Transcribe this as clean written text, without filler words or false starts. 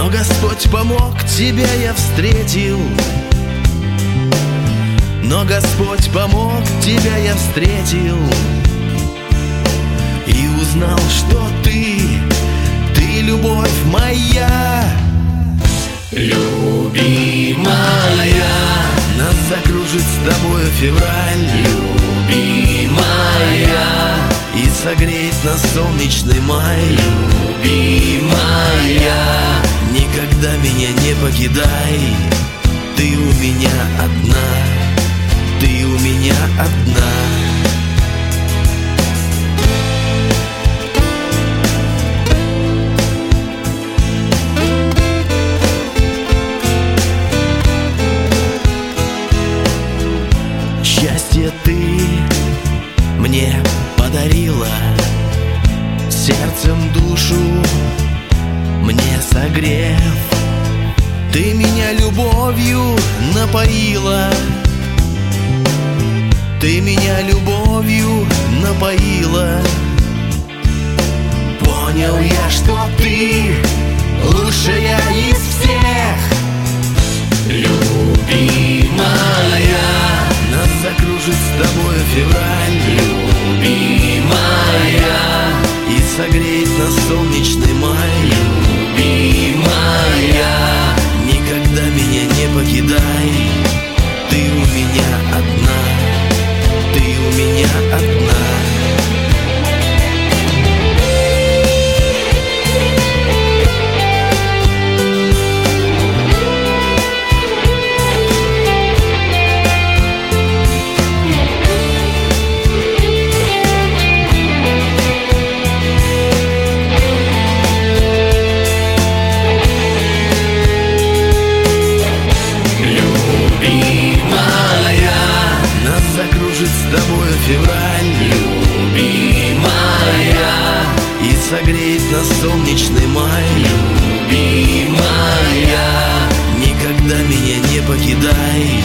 Но Господь помог, тебя я встретил. Но Господь помог, тебя я встретил. И узнал, что ты любовь моя. Любимая, нас закружит с тобою февраль. Любимая, и согреет нас солнечный май. Любимая, никогда меня не покидай. Ты у меня одна, ты у меня одна. Счастье ты мне подарила, сердцем душу мне согрев. Ты меня любовью напоила, ты меня любовью напоила. Понял я, что ты лучшая из всех. Любимая, нас закружит с тобою февраль. Любимая, и согреет нас солнечный май. Любимая, никогда меня не покидай. Ты у меня одна, ты у меня одна. С тобою февраль. Любимая, и согреет нас солнечный май. Любимая, никогда меня не покидай.